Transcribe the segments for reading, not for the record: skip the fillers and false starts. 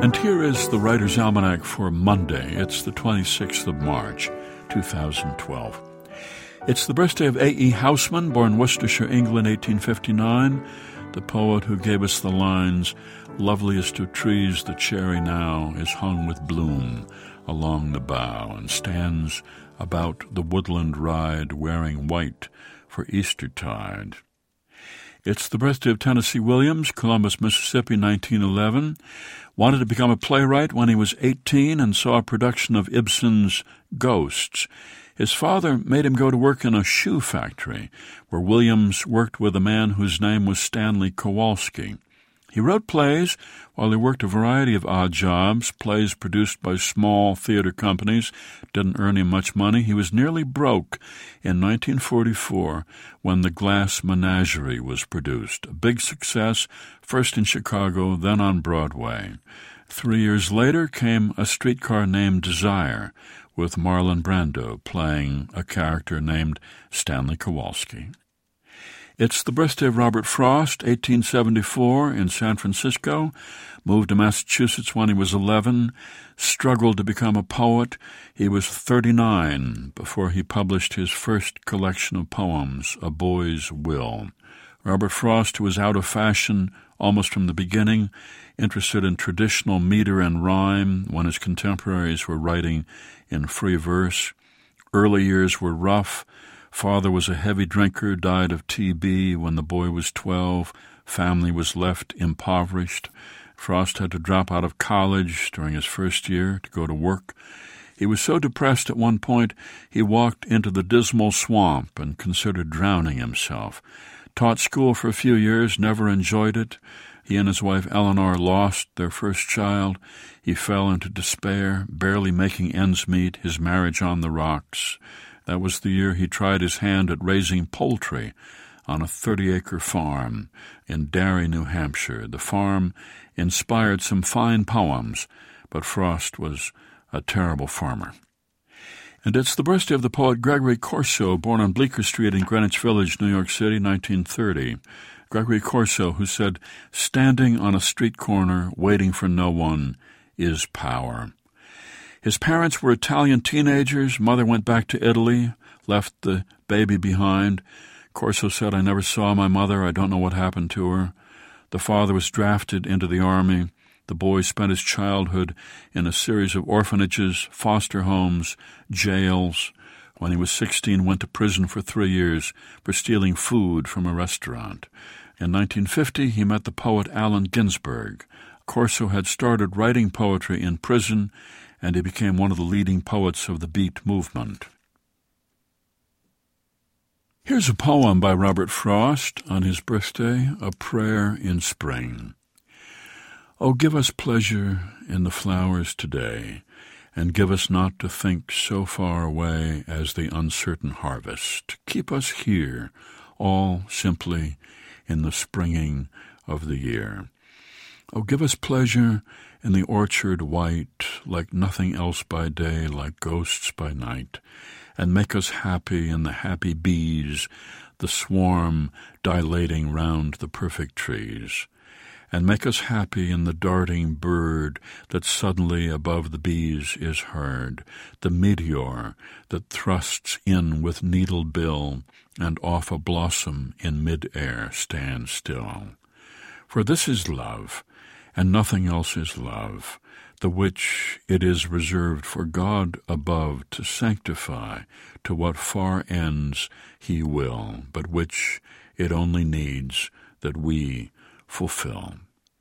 And here is the Writer's Almanac for Monday. It's the 26th of March, 2012. It's the birthday of A.E. Housman, born Worcestershire, England, 1859, the poet who gave us the lines, "Loveliest of trees, the cherry now is hung with bloom along the bough, and stands about the woodland ride, wearing white for Eastertide." It's the birthday of Tennessee Williams, Columbus, Mississippi, 1911. Wanted to become a playwright when he was 18 and saw a production of Ibsen's Ghosts. His father made him go to work in a shoe factory, where Williams worked with a man whose name was Stanley Kowalski. He wrote plays while he worked a variety of odd jobs, plays produced by small theater companies. Didn't earn him much money. He was nearly broke in 1944 when The Glass Menagerie was produced. A big success, first in Chicago, then on Broadway. 3 years later came A Streetcar Named Desire, with Marlon Brando playing a character named Stanley Kowalski. It's the birthday of Robert Frost, 1874, in San Francisco. Moved to Massachusetts when he was 11. Struggled to become a poet. He was 39 before he published his first collection of poems, A Boy's Will. Robert Frost, who was out of fashion almost from the beginning, interested in traditional meter and rhyme when his contemporaries were writing in free verse. Early years were rough. Father was a heavy drinker, died of TB when the boy was 12. Family was left impoverished. Frost had to drop out of college during his first year to go to work. He was so depressed at one point he walked into the dismal swamp and considered drowning himself. Taught school for a few years, never enjoyed it. He and his wife Eleanor lost their first child. He fell into despair, barely making ends meet, his marriage on the rocks. That was the year he tried his hand at raising poultry on a 30-acre farm in Derry, New Hampshire. The farm inspired some fine poems, but Frost was a terrible farmer. And it's the birthday of the poet Gregory Corso, born on Bleecker Street in Greenwich Village, New York City, 1930. Gregory Corso, who said, "Standing on a street corner, waiting for no one, is power." His parents were Italian teenagers. Mother went back to Italy, left the baby behind. Corso said, "I never saw my mother. I don't know what happened to her." The father was drafted into the army. The boy spent his childhood in a series of orphanages, foster homes, jails. When he was 16, went to prison for 3 years for stealing food from a restaurant. In 1950, he met the poet Allen Ginsberg. Corso had started writing poetry in prison, and he became one of the leading poets of the Beat movement. Here's a poem by Robert Frost on his birthday, A Prayer in Spring. Oh, give us pleasure in the flowers today, and give us not to think so far away as the uncertain harvest. Keep us here, all simply in the springing of the year. Oh, give us pleasure in the orchard white, like nothing else by day, like ghosts by night, and make us happy in the happy bees, the swarm dilating round the perfect trees. And make us happy in the darting bird that suddenly above the bees is heard, the meteor that thrusts in with needled bill, and off a blossom in mid-air stands still. For this is love, and nothing else is love, the which it is reserved for God above to sanctify to what far ends he will, but which it only needs that we fulfill.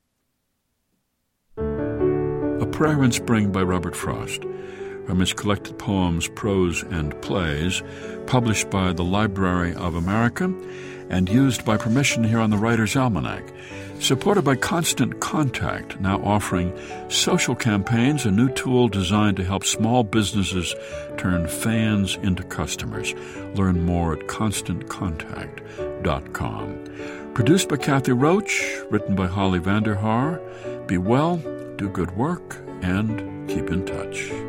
A Prayer in Spring by Robert Frost, from his collected poems, prose, and plays, published by the Library of America and used by permission here on the Writer's Almanac. Supported by Constant Contact, now offering social campaigns, a new tool designed to help small businesses turn fans into customers. Learn more at ConstantContact.com. Produced by Kathy Roach, written by Holly Vanderhaar. Be well, do good work, and keep in touch.